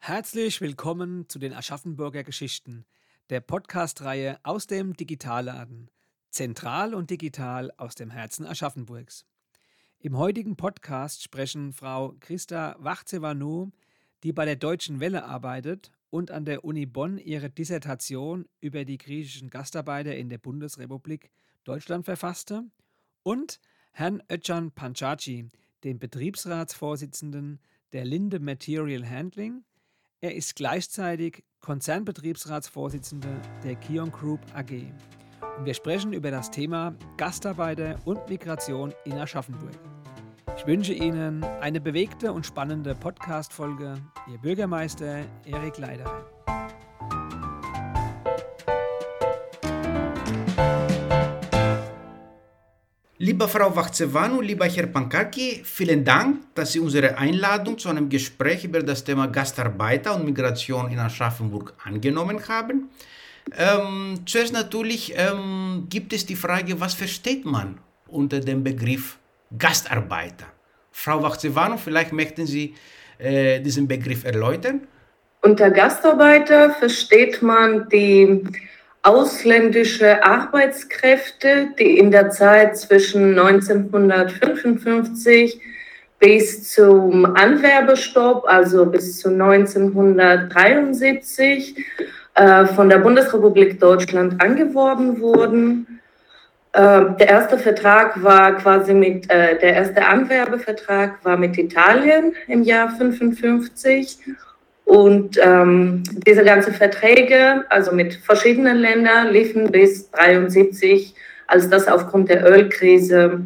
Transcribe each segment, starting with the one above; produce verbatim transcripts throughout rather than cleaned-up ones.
Herzlich willkommen zu den Aschaffenburger Geschichten, der Podcast-Reihe aus dem Digitalladen, zentral und digital aus dem Herzen Aschaffenburgs. Im heutigen Podcast sprechen Frau Christa Wachzewanou, die bei der Deutschen Welle arbeitet und an der Uni Bonn ihre Dissertation über die griechischen Gastarbeiter in der Bundesrepublik Deutschland verfasste, und Herrn Özcan Pancarci, dem Betriebsratsvorsitzenden der Linde Material Handling. Er ist gleichzeitig Konzernbetriebsratsvorsitzender der Kion Group A G. Und wir sprechen über das Thema Gastarbeiter und Migration in Aschaffenburg. Ich wünsche Ihnen eine bewegte und spannende Podcast-Folge. Ihr Bürgermeister Erik Leiderer. Liebe Frau Wachzewanou, lieber Herr Pancarci, vielen Dank, dass Sie unsere Einladung zu einem Gespräch über das Thema Gastarbeiter und Migration in Aschaffenburg angenommen haben. Ähm, zuerst natürlich ähm, gibt es die Frage, was versteht man unter dem Begriff Gastarbeiter? Frau Wachzewanou, vielleicht möchten Sie äh, diesen Begriff erläutern? Unter Gastarbeiter versteht man die ausländische Arbeitskräfte, die in der Zeit zwischen neunzehnhundertfünfundfünfzig bis zum Anwerbestopp, also bis zu neunzehnhundertdreiundsiebzig, äh, von der Bundesrepublik Deutschland angeworben wurden. Äh, der erste Vertrag war quasi mit, äh, der erste Anwerbevertrag war mit Italien im Jahr fünfundfünfzig. Und ähm, diese ganzen Verträge, also mit verschiedenen Ländern, liefen bis neunzehnhundertdreiundsiebzig, als das aufgrund der Ölkrise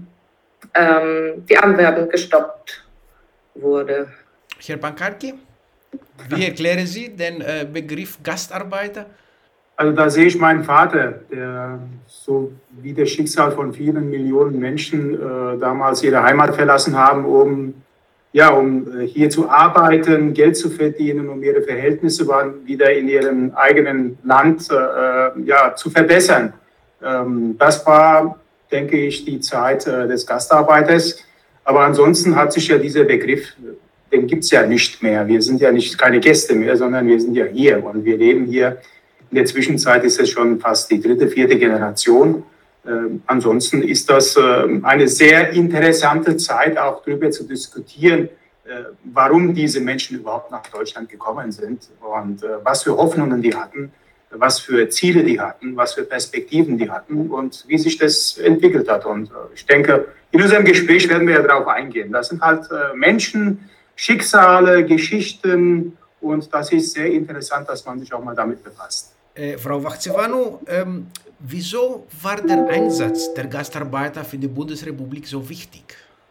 ähm, die Anwerbung gestoppt wurde. Herr Pancarci, wie erklären Sie den äh, Begriff Gastarbeiter? Also da sehe ich meinen Vater, der so wie das Schicksal von vielen Millionen Menschen äh, damals ihre Heimat verlassen haben, um Ja, um hier zu arbeiten, Geld zu verdienen, um ihre Verhältnisse wieder in ihrem eigenen Land äh, ja, zu verbessern. Ähm, das war, denke ich, die Zeit äh, des Gastarbeiters. Aber ansonsten hat sich ja dieser Begriff, den gibt es ja nicht mehr. Wir sind ja nicht keine Gäste mehr, sondern wir sind ja hier und wir leben hier. In der Zwischenzeit ist es schon fast die dritte, vierte Generation. Äh, ansonsten ist das äh, eine sehr interessante Zeit, auch darüber zu diskutieren, äh, warum diese Menschen überhaupt nach Deutschland gekommen sind und äh, was für Hoffnungen die hatten, was für Ziele die hatten, was für Perspektiven die hatten und wie sich das entwickelt hat. Und äh, ich denke, in unserem Gespräch werden wir ja darauf eingehen. Das sind halt äh, Menschen, Schicksale, Geschichten und das ist sehr interessant, dass man sich auch mal damit befasst. Äh, Frau Wachzewanou, ähm, wieso war der Einsatz der Gastarbeiter für die Bundesrepublik so wichtig?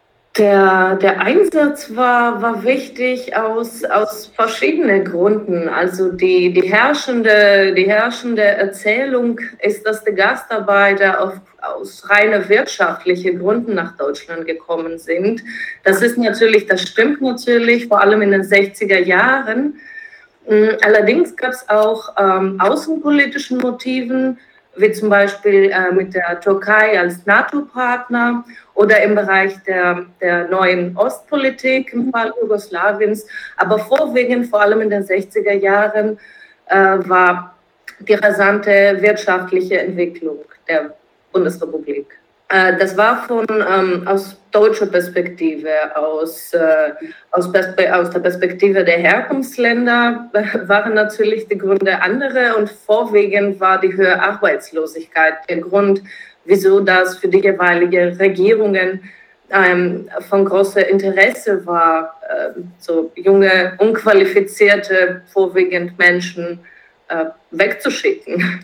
Der, der Einsatz war, war wichtig aus, aus verschiedenen Gründen. Also die, die, herrschende, die herrschende Erzählung ist, dass die Gastarbeiter auf, aus rein wirtschaftlichen Gründen nach Deutschland gekommen sind. Das ist natürlich, das stimmt natürlich, vor allem in den sechziger Jahren. Allerdings gab es auch ähm, außenpolitischen Motiven, wie zum Beispiel äh, mit der Türkei als NATO-Partner oder im Bereich der, der neuen Ostpolitik im Fall Jugoslawiens. Aber vorwiegend, vor allem in den sechziger Jahren, äh, war die rasante wirtschaftliche Entwicklung der Bundesrepublik. Äh, das war von ähm, aus deutscher Perspektive, aus, äh, aus, Perspe- aus der Perspektive der Herkunftsländer äh, waren natürlich die Gründe andere und vorwiegend war die höhere Arbeitslosigkeit der Grund, wieso das für die jeweiligen Regierungen ähm, von großem Interesse war, äh, so junge, unqualifizierte, vorwiegend Menschen äh, wegzuschicken.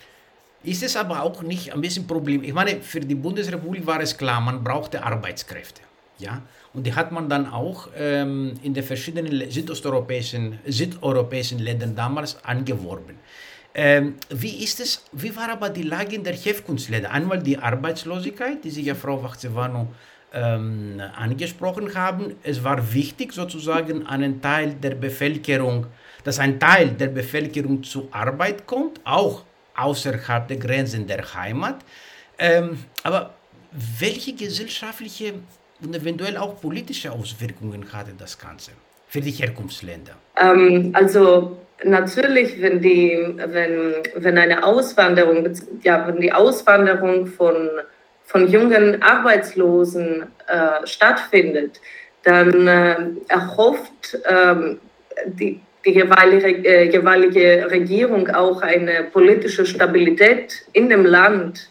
Ist es aber auch nicht ein bisschen ein Problem? Ich meine, für die Bundesrepublik war es klar, man brauchte Arbeitskräfte. Ja? Und die hat man dann auch ähm, in den verschiedenen südosteuropäischen, südeuropäischen Ländern damals angeworben. Ähm, wie ist es, wie war aber die Lage in der Herkunftsländer? Einmal die Arbeitslosigkeit, die Sie ja, Frau Wachzewanou, ähm, angesprochen haben. Es war wichtig, sozusagen einen Teil der Bevölkerung, dass ein Teil der Bevölkerung zur Arbeit kommt, auch außerhalb der Grenzen der Heimat. Ähm, aber welche gesellschaftliche und eventuell auch politische Auswirkungen hatte das Ganze? für die Herkunftsländer? Ähm, also natürlich, wenn die, wenn, wenn eine Auswanderung, ja, wenn die Auswanderung von, von jungen Arbeitslosen äh, stattfindet, dann äh, erhofft ähm, die, die jeweilige, äh, jeweilige Regierung auch eine politische Stabilität in dem Land.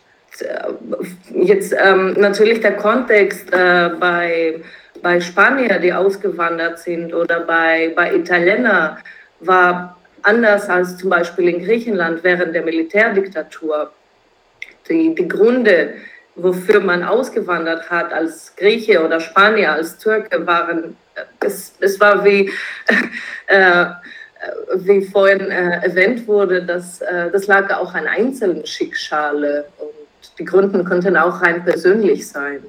Jetzt ähm, natürlich der Kontext äh, bei, bei Spaniern, die ausgewandert sind, oder bei, bei Italienern war anders als zum Beispiel in Griechenland während der Militärdiktatur. Die, die Gründe, wofür man ausgewandert hat als Grieche oder Spanier, als Türke, waren, es, es war wie, äh, wie vorhin äh, erwähnt wurde, dass, äh, das lag auch an einzelnen Schicksalen und die Gründe konnten auch rein persönlich sein.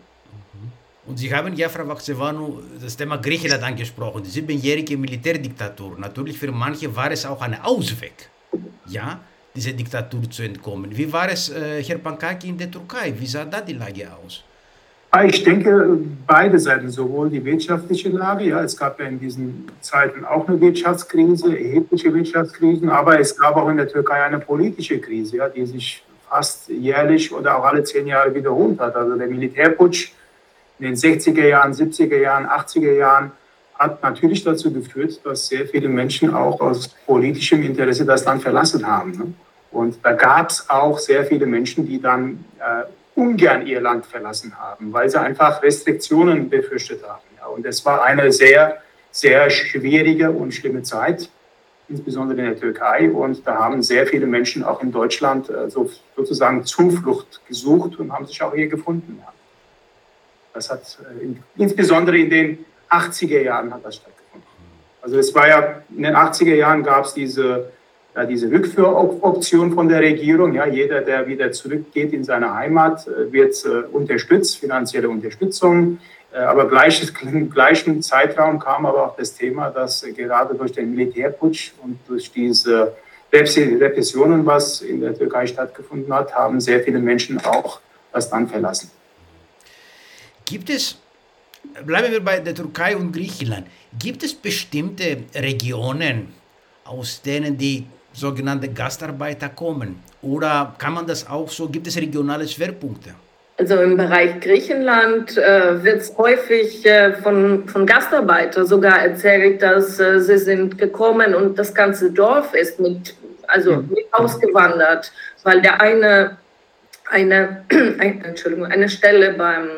Und Sie haben ja, Frau Vaxevanu, das Thema Griechenland angesprochen, die siebenjährige Militärdiktatur. Natürlich für manche war es auch ein Ausweg, ja, diese Diktatur zu entkommen. Wie war es, äh, Herr Pankaki, in der Türkei? Wie sah da die Lage aus? Ich denke, beide Seiten, sowohl die wirtschaftliche Lage, ja, es gab ja in diesen Zeiten auch eine Wirtschaftskrise, erhebliche Wirtschaftskrisen, aber es gab auch in der Türkei eine politische Krise, ja, die sich fast jährlich oder auch alle zehn Jahre wiederholt hat. Also der Militärputsch in den sechziger Jahren, siebziger Jahren, achtziger Jahren hat natürlich dazu geführt, dass sehr viele Menschen auch aus politischem Interesse das Land verlassen haben. Ne? Und da gab es auch sehr viele Menschen, die dann äh, ungern ihr Land verlassen haben, weil sie einfach Restriktionen befürchtet haben. Ja? Und es war eine sehr, sehr schwierige und schlimme Zeit, insbesondere in der Türkei. Und da haben sehr viele Menschen auch in Deutschland äh, so, sozusagen Zuflucht gesucht und haben sich auch hier gefunden. Ja. Das hat äh, in, insbesondere in den achtziger Jahren hat das stattgefunden. Also es war ja, in den achtziger Jahren gab es diese, ja, diese Rückführoption von der Regierung. Ja, jeder, der wieder zurückgeht in seine Heimat, äh, wird äh, unterstützt, finanzielle Unterstützung. Äh, aber gleiches, im gleichen Zeitraum kam aber auch das Thema, dass äh, gerade durch den Militärputsch und durch diese Repressionen, was in der Türkei stattgefunden hat, haben sehr viele Menschen auch das Land verlassen. Gibt es, bleiben wir bei der Türkei und Griechenland, gibt es bestimmte Regionen, aus denen die sogenannten Gastarbeiter kommen? Oder kann man das auch so, gibt es regionale Schwerpunkte? Also im Bereich Griechenland äh, wird es häufig äh, von, von Gastarbeitern sogar erzählt, dass äh, sie sind gekommen und das ganze Dorf ist mit, also mit ausgewandert, weil der eine, eine, eine, Entschuldigung, eine Stelle beim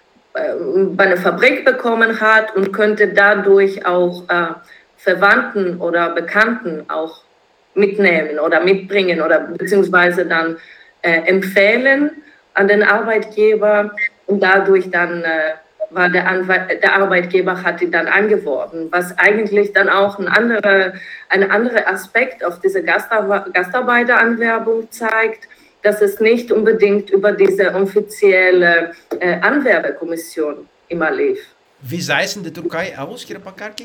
bei einer Fabrik bekommen hat und könnte dadurch auch äh, Verwandten oder Bekannten auch mitnehmen oder mitbringen oder beziehungsweise dann äh, empfehlen an den Arbeitgeber und dadurch dann äh, war der, Anwe- der Arbeitgeber hat die dann angeworben, was eigentlich dann auch ein anderer ein anderer Aspekt auf diese Gastar- Gastarbeiteranwerbung zeigt, dass es nicht unbedingt über diese offizielle äh, Anwerbekommission immer lief. Wie sah es in der Türkei aus, Herr Pankaki?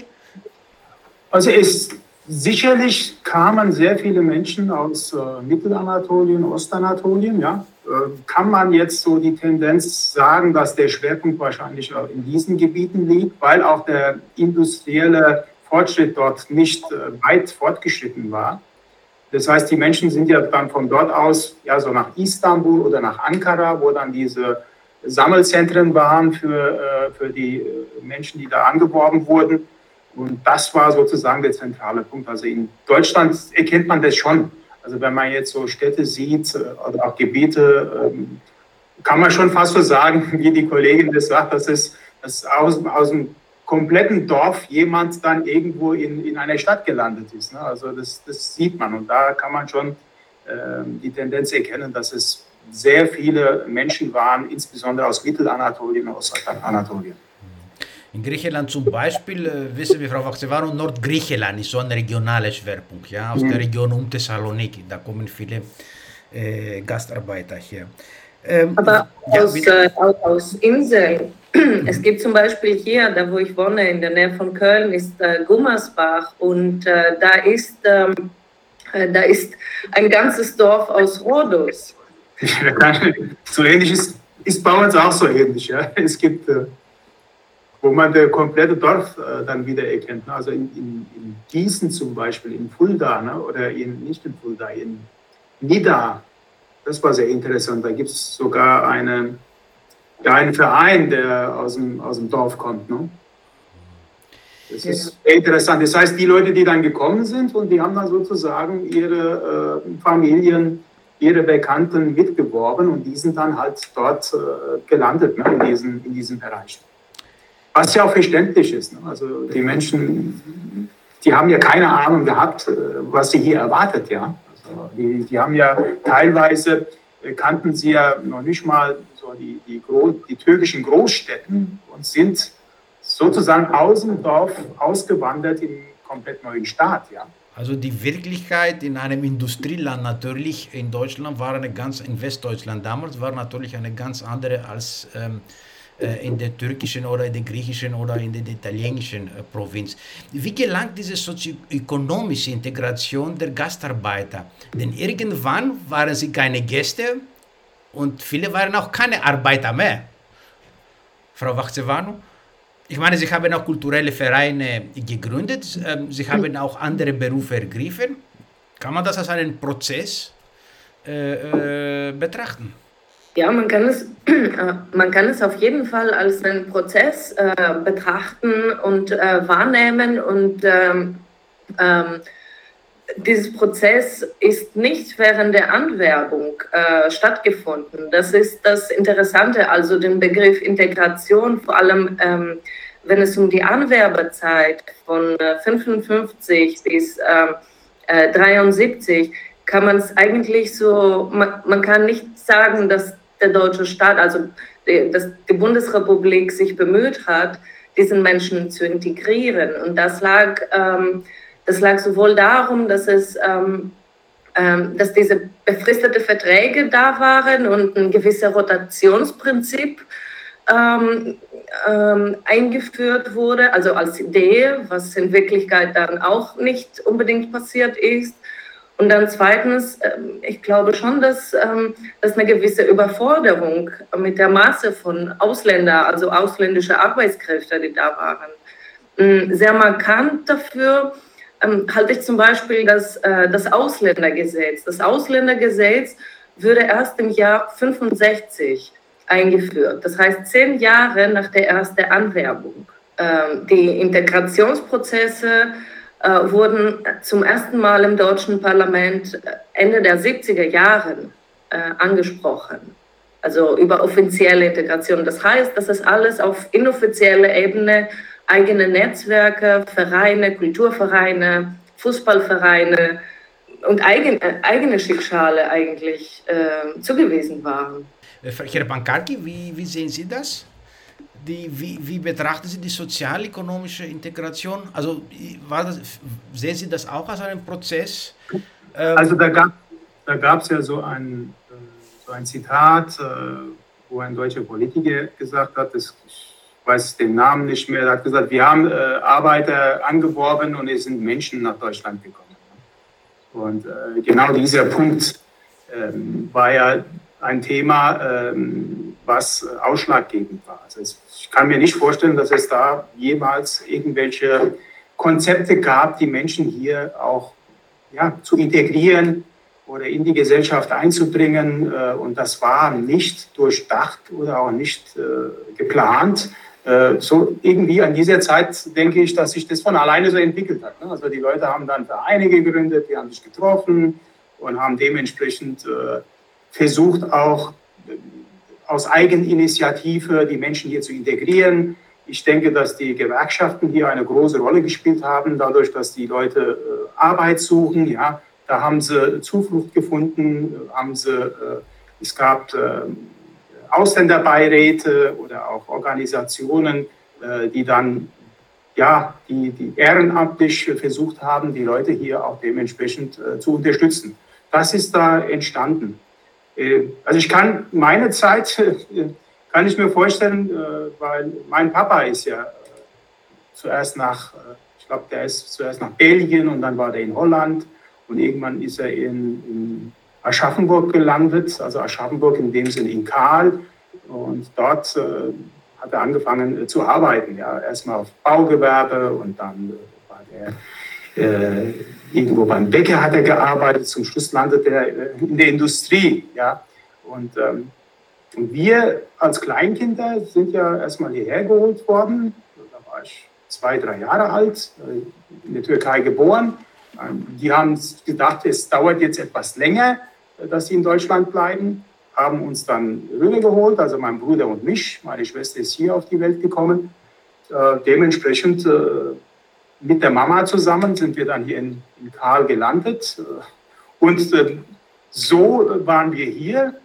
Also es, sicherlich kamen sehr viele Menschen aus äh, Mittelanatolien, Ostanatolien. Ja? Äh, kann man jetzt so die Tendenz sagen, dass der Schwerpunkt wahrscheinlich auch in diesen Gebieten liegt, weil auch der industrielle Fortschritt dort nicht äh, weit fortgeschritten war. Das heißt, die Menschen sind ja dann von dort aus ja so nach Istanbul oder nach Ankara, wo dann diese Sammelzentren waren für, äh, für die Menschen, die da angeworben wurden. Und das war sozusagen der zentrale Punkt. Also in Deutschland erkennt man das schon. Also wenn man jetzt so Städte sieht oder auch Gebiete, ähm, kann man schon fast so sagen, wie die Kollegin das sagt, dass es dass aus, aus dem kompletten Dorf jemand dann irgendwo in, in einer Stadt gelandet ist. Ne? Also das, das sieht man und da kann man schon äh, die Tendenz erkennen, dass es sehr viele Menschen waren, insbesondere aus Mittelanatolien und aus Anatolien. In Griechenland zum Beispiel, äh, wissen wir, Frau Vaxevanu, Nordgriechenland ist so ein regionaler Schwerpunkt, ja, aus mhm. der Region um Thessaloniki, da kommen viele äh, Gastarbeiter her. Ähm, Aber ja, aus, äh, aus Inseln, es gibt zum Beispiel hier, da wo ich wohne, in der Nähe von Köln, ist äh, Gummersbach und äh, da, ist, ähm, äh, da ist ein ganzes Dorf aus Rhodos. So ähnlich ist, ist bei uns auch so ähnlich. Ja. Es gibt äh, wo man das komplette Dorf äh, dann wieder erkennt. Ne? Also in, in, in Gießen zum Beispiel, in Fulda, ne? Oder in, nicht in Fulda, in Nidda. Das war sehr interessant. Da gibt es sogar eine, ja, einen Verein, der aus dem, aus dem Dorf kommt. Ne? Das ja. ist sehr interessant. Das heißt, die Leute, die dann gekommen sind und die haben dann sozusagen ihre äh, Familien, ihre Bekannten mitgeworben und die sind dann halt dort äh, gelandet, ne? in, diesen, in diesem Bereich. Was ja auch verständlich ist. Ne? Also die Menschen, die haben ja keine Ahnung gehabt, was sie hier erwartet. Ja? Also die, die haben ja teilweise, kannten sie ja noch nicht mal so die, die, die türkischen Großstädten und sind sozusagen aus dem Dorf ausgewandert in einen komplett neuen Staat. Ja? Also die Wirklichkeit in einem Industrieland natürlich in Deutschland war eine ganz, in Westdeutschland damals war natürlich eine ganz andere als ähm, in der türkischen oder in der griechischen oder in der italienischen äh, Provinz. Wie gelangt diese sozioökonomische Integration der Gastarbeiter? Denn irgendwann waren sie keine Gäste und viele waren auch keine Arbeiter mehr. Frau Vachzevanu, ich meine, Sie haben auch kulturelle Vereine gegründet, äh, Sie haben auch andere Berufe ergriffen. Kann man das als einen Prozess äh, äh, betrachten? Ja, man kann es, man kann es auf jeden Fall als einen Prozess äh, betrachten und äh, wahrnehmen. Und ähm, ähm, dieses Prozess ist nicht während der Anwerbung äh, stattgefunden. Das ist das Interessante, also den Begriff Integration, vor allem ähm, wenn es um die Anwerbezeit von äh, fünfundfünfzig bis äh, dreiundsiebzig kann man es eigentlich so, man, man kann nicht sagen, dass der deutsche Staat, also die, dass die Bundesrepublik sich bemüht hat, diesen Menschen zu integrieren. Und das lag, ähm, das lag sowohl darum, dass es, ähm, ähm, dass diese befristete Verträge da waren und ein gewisses Rotationsprinzip ähm, ähm, eingeführt wurde, also als Idee, was in Wirklichkeit dann auch nicht unbedingt passiert ist. Und dann zweitens, ich glaube schon, dass, dass eine gewisse Überforderung mit der Masse von Ausländern, also ausländische Arbeitskräfte, die da waren, sehr markant dafür halte ich zum Beispiel das, das Ausländergesetz. Das Ausländergesetz wurde erst im Jahr fünfundsechzig eingeführt. Das heißt, zehn Jahre nach der ersten Anwerbung. Die Integrationsprozesse wurden zum ersten Mal im deutschen Parlament Ende der siebziger Jahre äh, angesprochen, also über offizielle Integration. Das heißt, das ist alles auf inoffizieller Ebene, eigene Netzwerke, Vereine, Kulturvereine, Fußballvereine und eigen, äh, eigene Schicksale eigentlich äh, zugewiesen waren. Herr Pancarki, wie, wie sehen Sie das? Die, wie, wie betrachten Sie die sozial-ökonomische Integration? Also war das, sehen Sie das auch als einen Prozess? Ähm also da gab da gab's ja so ein, so ein Zitat, wo ein deutscher Politiker gesagt hat, das, ich weiß den Namen nicht mehr, er hat gesagt, wir haben Arbeiter angeworben und es sind Menschen nach Deutschland gekommen. Und äh, genau dieser Punkt ähm, war ja ein Thema, ähm, was ausschlaggebend war. Also es, ich kann mir nicht vorstellen, dass es da jemals irgendwelche Konzepte gab, die Menschen hier auch ja, zu integrieren oder in die Gesellschaft einzubringen. Und das war nicht durchdacht oder auch nicht äh, geplant. Äh, so irgendwie an dieser Zeit denke ich, dass sich das von alleine so entwickelt hat. Ne? Also die Leute haben dann Vereine gegründet, die haben sich getroffen und haben dementsprechend äh, versucht, auch aus Eigeninitiative die Menschen hier zu integrieren. Ich denke, dass die Gewerkschaften hier eine große Rolle gespielt haben, dadurch, dass die Leute äh, Arbeit suchen. Ja, da haben sie Zuflucht gefunden, haben sie, äh, es gab äh, Ausländerbeiräte oder auch Organisationen, äh, die dann ja, die, die ehrenamtlich versucht haben, die Leute hier auch dementsprechend äh, zu unterstützen. Das ist da entstanden. Also ich kann meine Zeit, kann ich mir vorstellen, weil mein Papa ist ja zuerst nach, ich glaube, der ist zuerst nach Belgien und dann war der in Holland und irgendwann ist er in, in Aschaffenburg gelandet, also Aschaffenburg in dem Sinne in Kahl und dort hat er angefangen äh, zu arbeiten. Ja. Erstmal auf Baugewerbe und dann äh, war er äh, irgendwo beim Bäcker hat er gearbeitet. Zum Schluss landet er äh, in der Industrie. Ja. Und, ähm, und wir als Kleinkinder sind ja erstmal hierher geholt worden. Da war ich zwei, drei Jahre alt, äh, in der Türkei geboren. Ähm, die haben gedacht, es dauert jetzt etwas länger, äh, dass sie in Deutschland bleiben. Haben uns dann rübergeholt, also mein Bruder und mich. Meine Schwester ist hier auf die Welt gekommen. Äh, dementsprechend äh, mit der Mama zusammen sind wir dann hier in, in Kahl gelandet. Und äh, so waren wir hier,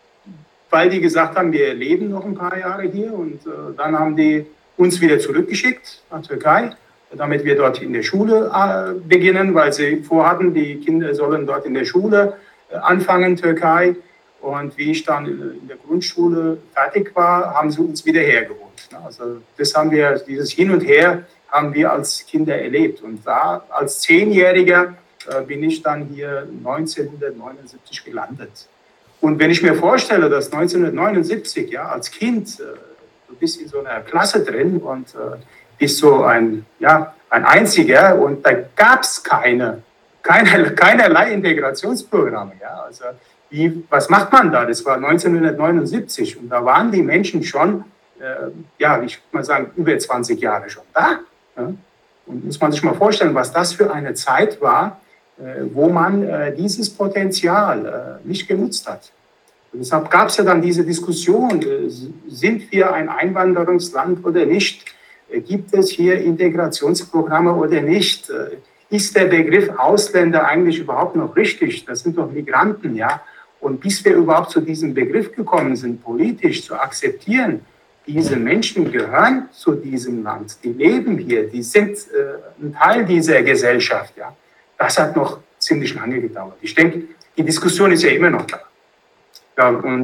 weil die gesagt haben, wir leben noch ein paar Jahre hier. Und äh, dann haben die uns wieder zurückgeschickt nach Türkei, damit wir dort in der Schule äh, beginnen, weil sie vorhatten, die Kinder sollen dort in der Schule äh, anfangen, Türkei. Und wie ich dann in der Grundschule fertig war, haben sie uns wieder hergeholt. Also das haben wir, dieses Hin und Her haben wir als Kinder erlebt. Und da als Zehnjähriger äh, bin ich dann hier neunzehnhundertneunundsiebzig gelandet. Und wenn ich mir vorstelle, dass neunzehnhundertneunundsiebzig, ja, als Kind, äh, du bist in so einer Klasse drin und äh, bist so ein, ja, ein Einziger und da gab es keine, keine, keinerlei Integrationsprogramme. Ja. Also, Wie, was macht man da? Das war neunzehnhundertneunundsiebzig und da waren die Menschen schon, äh, ja, ich würde mal sagen, über zwanzig Jahre schon da. Ja? Und muss man sich mal vorstellen, was das für eine Zeit war, äh, wo man äh, dieses Potenzial äh, nicht genutzt hat. Und deshalb gab es ja dann diese Diskussion, äh, sind wir ein Einwanderungsland oder nicht? Äh, gibt es hier Integrationsprogramme oder nicht? Äh, ist der Begriff Ausländer eigentlich überhaupt noch richtig? Das sind doch Migranten, ja. Und bis wir überhaupt zu diesem Begriff gekommen sind, politisch zu akzeptieren, diese Menschen gehören zu diesem Land, die leben hier, die sind äh, ein Teil dieser Gesellschaft. Ja. Das hat noch ziemlich lange gedauert. Ich denke, die Diskussion ist ja immer noch da. Ja, und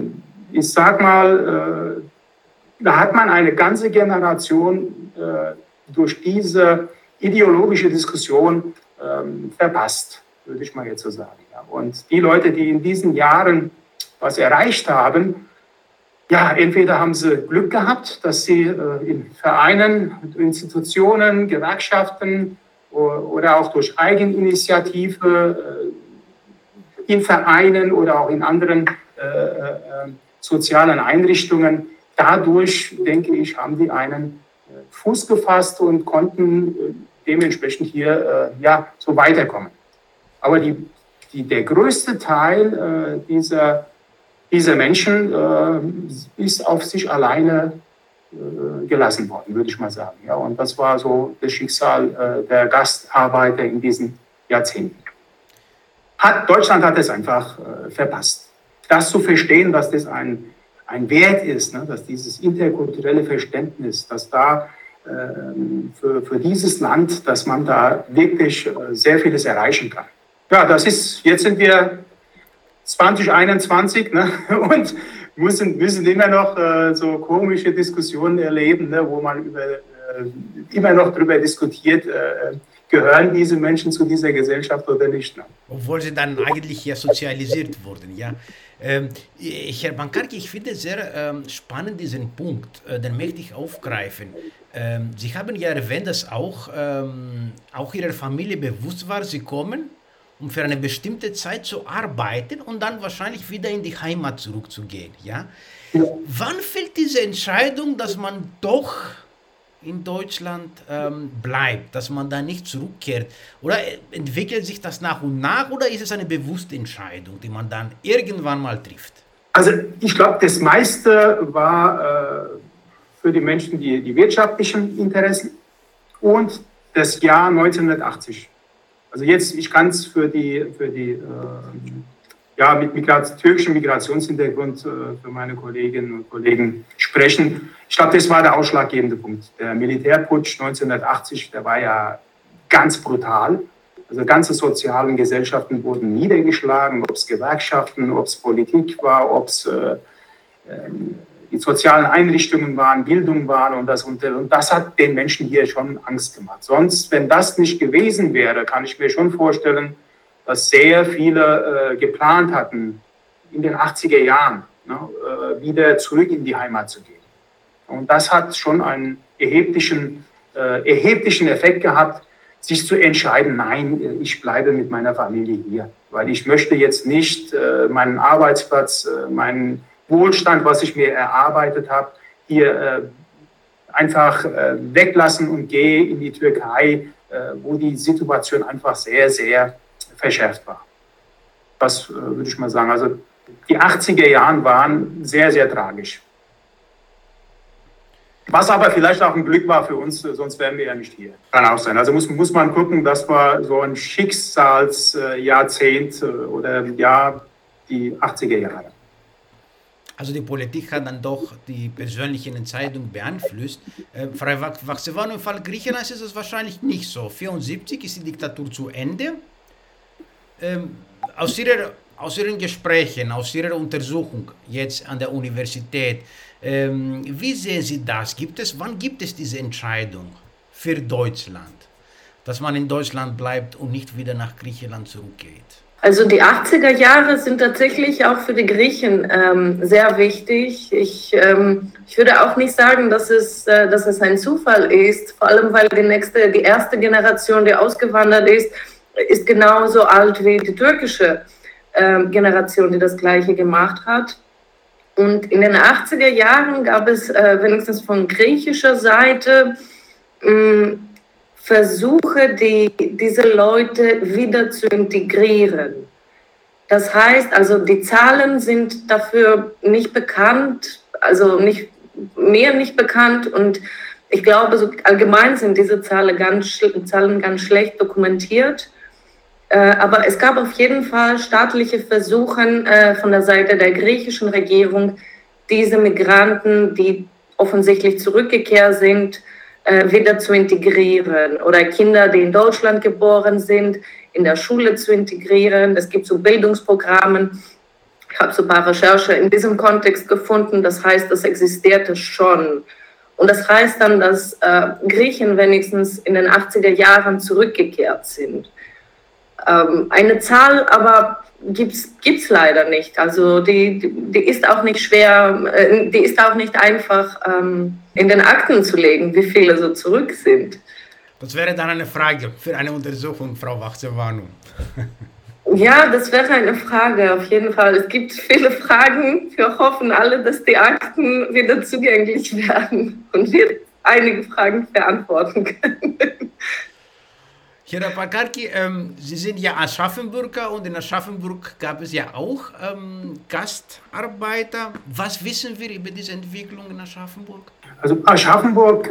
äh, ich sage mal, äh, da hat man eine ganze Generation äh, durch diese ideologische Diskussion äh, verpasst, würde ich mal jetzt so sagen. Ja. Und die Leute, die in diesen Jahren was erreicht haben, ja, entweder haben sie Glück gehabt, dass sie äh, in Vereinen, Institutionen, Gewerkschaften oder auch durch Eigeninitiative äh, in Vereinen oder auch in anderen äh, äh, sozialen Einrichtungen, dadurch, denke ich, haben die einen äh, Fuß gefasst und konnten äh, dementsprechend hier äh, ja, so weiterkommen. Aber die, die, der größte Teil äh, dieser Diese Menschen äh, ist auf sich alleine äh, gelassen worden, würde ich mal sagen. Ja, und das war so das Schicksal äh, der Gastarbeiter in diesen Jahrzehnten. Hat, Deutschland hat es einfach äh, verpasst. Das zu verstehen, dass das ein, ein Wert ist, ne, dass dieses interkulturelle Verständnis, dass da äh, für, für dieses Land, dass man da wirklich äh, sehr vieles erreichen kann. Ja, das ist, jetzt sind wir zwanzig einundzwanzig, ne? Und müssen, müssen immer noch äh, so komische Diskussionen erleben, ne? Wo man über, äh, immer noch darüber diskutiert, äh, gehören diese Menschen zu dieser Gesellschaft oder nicht. Ne? Obwohl sie dann eigentlich hier sozialisiert wurden. Ja. Ähm, ich, Herr Bankarki, ich finde sehr ähm, spannend diesen Punkt, äh, den möchte ich aufgreifen. Ähm, Sie haben ja erwähnt, dass auch, ähm, auch Ihrer Familie bewusst war, Sie kommen, um für eine bestimmte Zeit zu arbeiten und dann wahrscheinlich wieder in die Heimat zurückzugehen. Ja? Ja. Wann fällt diese Entscheidung, dass man doch in Deutschland ähm, bleibt, dass man da nicht zurückkehrt? Oder entwickelt sich das nach und nach oder ist es eine bewusste Entscheidung, die man dann irgendwann mal trifft? Also ich glaube, das meiste war äh, für die Menschen die, die wirtschaftlichen Interessen und das Jahr neunzehnhundertachtzig. Also jetzt, ich kann es für die, für die äh, ja, mit Migrat- türkischem Migrationshintergrund äh, für meine Kolleginnen und Kollegen sprechen. Ich glaube, das war der ausschlaggebende Punkt. Der Militärputsch neunzehnhundertachtzig, der war ja ganz brutal. Also ganze sozialen Gesellschaften wurden niedergeschlagen, ob es Gewerkschaften, ob es Politik war, ob es äh, die sozialen Einrichtungen waren, Bildung waren und das, und, und das hat den Menschen hier schon Angst gemacht. Sonst, wenn das nicht gewesen wäre, kann ich mir schon vorstellen, dass sehr viele äh, geplant hatten, in den achtziger Jahren ne, äh, wieder zurück in die Heimat zu gehen. Und das hat schon einen erheblichen, äh, erheblichen Effekt gehabt, sich zu entscheiden, nein, ich bleibe mit meiner Familie hier, weil ich möchte jetzt nicht äh, meinen Arbeitsplatz, äh, meinen Wohlstand, was ich mir erarbeitet habe, hier äh, einfach äh, weglassen und gehe in die Türkei, äh, wo die Situation einfach sehr, sehr verschärft war. Das äh, würde ich mal sagen. Also die achtziger Jahre waren sehr, sehr tragisch. Was aber vielleicht auch ein Glück war für uns, sonst wären wir ja nicht hier. Kann auch sein. Also muss, muss man gucken, das war so ein Schicksalsjahrzehnt oder ja, die achtziger Jahre. Also die Politik hat dann doch die persönlichen Entscheidungen beeinflusst. Äh, Frau Vaxevanou, im Fall Griechenlands ist es wahrscheinlich nicht so. neunzehnhundertvierundsiebzig ist die Diktatur zu Ende. Ähm, aus, ihrer, aus Ihren Gesprächen, aus Ihrer Untersuchung jetzt an der Universität, Ähm, wie sehen Sie das? Gibt es, wann gibt es diese Entscheidung für Deutschland, dass man in Deutschland bleibt und nicht wieder nach Griechenland zurückgeht? Also die achtziger Jahre sind tatsächlich auch für die Griechen ähm, sehr wichtig. Ich, ähm, ich würde auch nicht sagen, dass es, äh, dass es ein Zufall ist, vor allem weil die nächste, die erste Generation, die ausgewandert ist, ist genauso alt wie die türkische äh, Generation, die das Gleiche gemacht hat. Und in den achtziger Jahren gab es äh, wenigstens von griechischer Seite mh, Versuche, die, diese Leute wieder zu integrieren. Das heißt, also die Zahlen sind dafür nicht bekannt, also nicht, mehr nicht bekannt. Und ich glaube, so allgemein sind diese Zahlen ganz, Zahlen ganz schlecht dokumentiert. Aber es gab auf jeden Fall staatliche Versuche äh, von der Seite der griechischen Regierung, diese Migranten, die offensichtlich zurückgekehrt sind, äh, wieder zu integrieren. Oder Kinder, die in Deutschland geboren sind, in der Schule zu integrieren. Es gibt so Bildungsprogramme. Ich habe so ein paar Recherchen in diesem Kontext gefunden. Das heißt, das existierte schon. Und das heißt dann, dass äh, Griechen wenigstens in den achtziger Jahren zurückgekehrt sind. Eine Zahl aber gibt es leider nicht. Also die, die ist auch nicht schwer, die ist auch nicht einfach ähm, in den Akten zu legen, wie viele so zurück sind. Das wäre dann eine Frage für eine Untersuchung, Frau Vaxevanou. Ja, das wäre eine Frage, auf jeden Fall. Es gibt viele Fragen. Wir hoffen alle, dass die Akten wieder zugänglich werden und wir einige Fragen beantworten können. Herr Pakarki, ähm, Sie sind ja Aschaffenburger und in Aschaffenburg gab es ja auch ähm, Gastarbeiter. Was wissen wir über diese Entwicklung in Aschaffenburg? Also Aschaffenburg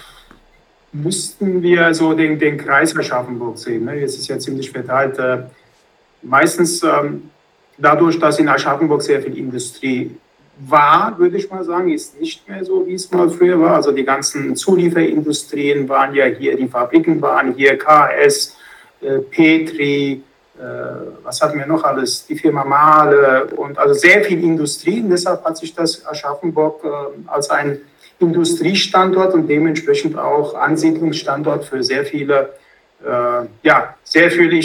müssten wir so den, den Kreis Aschaffenburg sehen. Ne? Es ist ja ziemlich verteilt. Äh, meistens ähm, dadurch, dass in Aschaffenburg sehr viel Industrie war, würde ich mal sagen, ist nicht mehr so, wie es mal früher war. Also die ganzen Zulieferindustrien waren ja hier, die Fabriken waren hier, K S, äh, Petri, äh, was hatten wir noch alles, die Firma Mahle und also sehr viel Industrie. Und deshalb hat sich das Aschaffenburg äh, als ein Industriestandort und dementsprechend auch Ansiedlungsstandort für sehr viele, äh, ja, sehr viele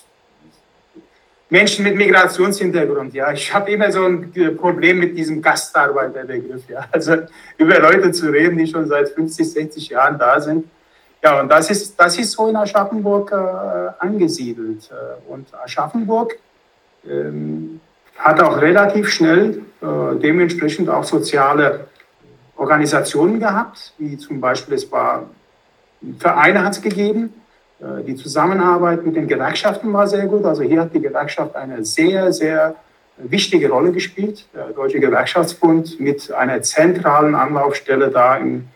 Menschen mit Migrationshintergrund, ja. Ich habe immer so ein Problem mit diesem Gastarbeiterbegriff, ja. Also über Leute zu reden, die schon seit fünfzig, sechzig Jahren da sind. Ja, und das ist, das ist so in Aschaffenburg äh, angesiedelt. Und Aschaffenburg ähm, hat auch relativ schnell äh, dementsprechend auch soziale Organisationen gehabt, wie zum Beispiel, es war, Vereine hat es gegeben. Die Zusammenarbeit mit den Gewerkschaften war sehr gut. Also hier hat die Gewerkschaft eine sehr, sehr wichtige Rolle gespielt. Der Deutsche Gewerkschaftsbund mit einer zentralen Anlaufstelle da, im,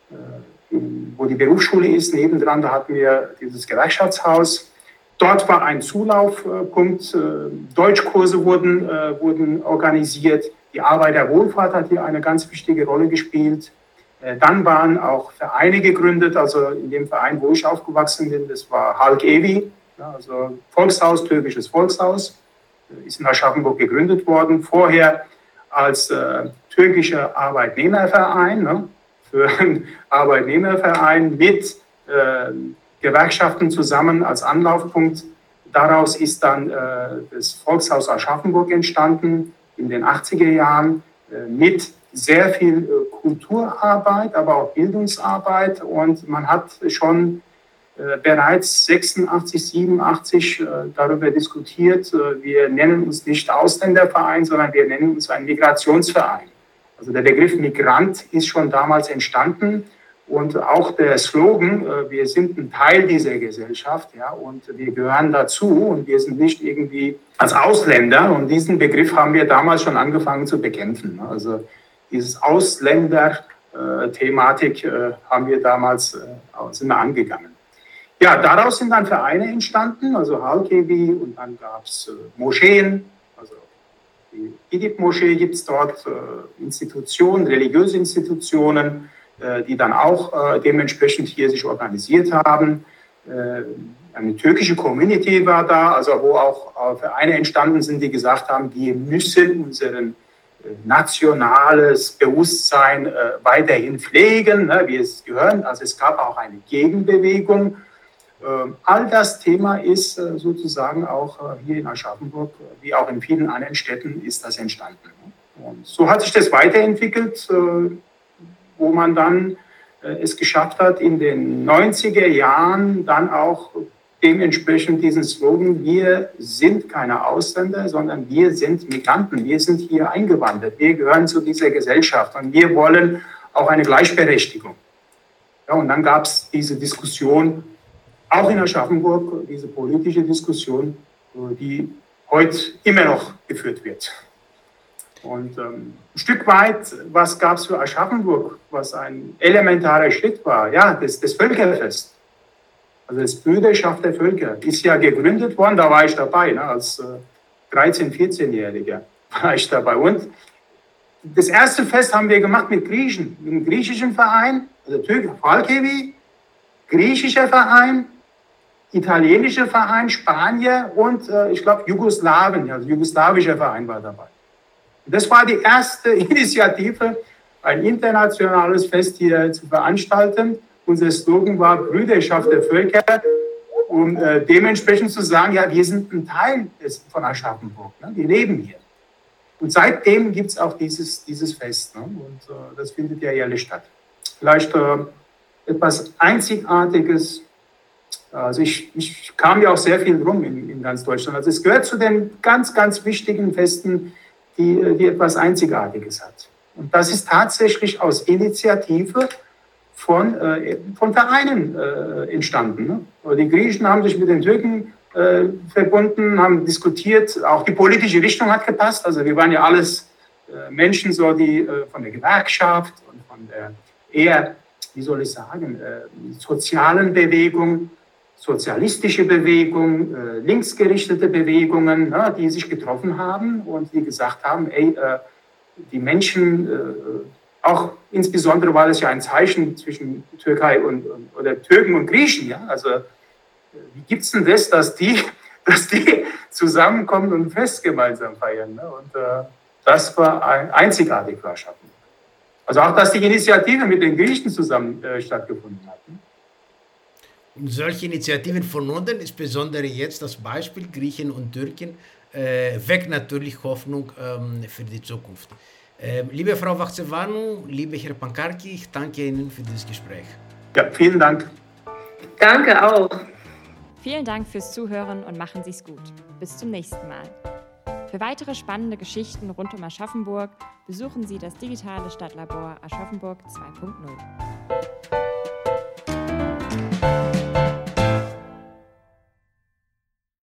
wo die Berufsschule ist. Nebendran, da hatten wir dieses Gewerkschaftshaus. Dort war ein Zulaufpunkt. Deutschkurse wurden, wurden organisiert. Die Arbeiterwohlfahrt hat hier eine ganz wichtige Rolle gespielt. Dann waren auch Vereine gegründet, also in dem Verein, wo ich aufgewachsen bin, das war Halk Evi, also Volkshaus, türkisches Volkshaus, ist in Aschaffenburg gegründet worden. Vorher als äh, türkischer Arbeitnehmerverein, ne, für einen Arbeitnehmerverein mit äh, Gewerkschaften zusammen als Anlaufpunkt. Daraus ist dann äh, das Volkshaus Aschaffenburg entstanden in den achtziger Jahren äh, mit sehr viel äh, Kulturarbeit, aber auch Bildungsarbeit. Und man hat schon äh, bereits sechsundachtzig, siebenundachtzig äh, darüber diskutiert, äh, wir nennen uns nicht Ausländerverein, sondern wir nennen uns einen Migrationsverein. Also der Begriff Migrant ist schon damals entstanden. Und auch der Slogan, äh, wir sind ein Teil dieser Gesellschaft, ja, und wir gehören dazu und wir sind nicht irgendwie als Ausländer. Und diesen Begriff haben wir damals schon angefangen zu bekämpfen. Also dieses Ausländer-Thematik äh, haben wir damals äh, sind wir angegangen. Ja, daraus sind dann Vereine entstanden, also Halkevi, und dann gab es äh, Moscheen, also die Idib-Moschee gibt es dort, äh, Institutionen, religiöse Institutionen, die dann auch äh, dementsprechend hier sich organisiert haben. Äh, eine türkische Community war da, also wo auch äh, Vereine entstanden sind, die gesagt haben, wir müssen unser äh, nationales Bewusstsein äh, weiterhin pflegen, ne, wie es gehört. Also es gab auch eine Gegenbewegung. Äh, all das Thema ist äh, sozusagen auch äh, hier in Aschaffenburg, wie auch in vielen anderen Städten, ist das entstanden. Und so hat sich das weiterentwickelt, äh, wo man dann äh, es geschafft hat, in den neunziger Jahren dann auch dementsprechend diesen Slogan, wir sind keine Ausländer, sondern wir sind Migranten, wir sind hier eingewandert, wir gehören zu dieser Gesellschaft und wir wollen auch eine Gleichberechtigung. Ja, und dann gab es diese Diskussion, auch in Aschaffenburg, diese politische Diskussion, die heute immer noch geführt wird. Und ähm, ein Stück weit, was gab es für Aschaffenburg, was ein elementarer Schritt war? Ja, das, das Völkerfest. Also das Brüderschaft der Völker ist ja gegründet worden, da war ich dabei, ne, als äh, dreizehn-, vierzehnjähriger war ich dabei. Und das erste Fest haben wir gemacht mit Griechen, mit einem griechischen Verein, also Türkei, Halkevi, griechischer Verein, italienischer Verein, Spanier und äh, ich glaube Jugoslawien, also jugoslawischer Verein war dabei. Das war die erste Initiative, ein internationales Fest hier zu veranstalten. Unser Slogan war Brüderschaft der Völker, um äh, dementsprechend zu sagen, ja, wir sind ein Teil des, von Aschaffenburg, ne? Wir leben hier. Und seitdem gibt es auch dieses, dieses Fest, ne? Und äh, das findet ja jährlich statt. Vielleicht äh, etwas Einzigartiges. Also ich, ich kam ja auch sehr viel rum in, in ganz Deutschland. Also es gehört zu den ganz, ganz wichtigen Festen, Die, die etwas Einzigartiges hat. Und das ist tatsächlich aus Initiative von, äh, von Vereinen äh, entstanden. Ne? Die Griechen haben sich mit den Türken äh, verbunden, haben diskutiert, auch die politische Richtung hat gepasst. Also wir waren ja alles äh, Menschen, so die äh, von der Gewerkschaft und von der eher, wie soll ich sagen, äh, sozialen Bewegung, sozialistische Bewegung, äh, linksgerichtete Bewegungen, ne, die sich getroffen haben und die gesagt haben, ey, äh, die Menschen, äh, auch insbesondere war das ja ein Zeichen zwischen Türkei und, und oder Türken und Griechen, ja, also äh, wie gibt es denn das, dass die, dass die zusammenkommen und ein Fest gemeinsam feiern, ne? Und äh, das war ein, einzigartig für Aschaffenburg. Also auch, dass die Initiative mit den Griechen zusammen äh, stattgefunden hat. Ne? Und solche Initiativen von unten, insbesondere jetzt das Beispiel Griechen und Türken, äh, weckt natürlich Hoffnung ähm, für die Zukunft. Ähm, liebe Frau Vachzevanu, liebe Herr Pankarki, ich danke Ihnen für dieses Gespräch. Ja, vielen Dank. Danke auch. Vielen Dank fürs Zuhören und machen Sie es gut. Bis zum nächsten Mal. Für weitere spannende Geschichten rund um Aschaffenburg besuchen Sie das digitale Stadtlabor Aschaffenburg zwei punkt null.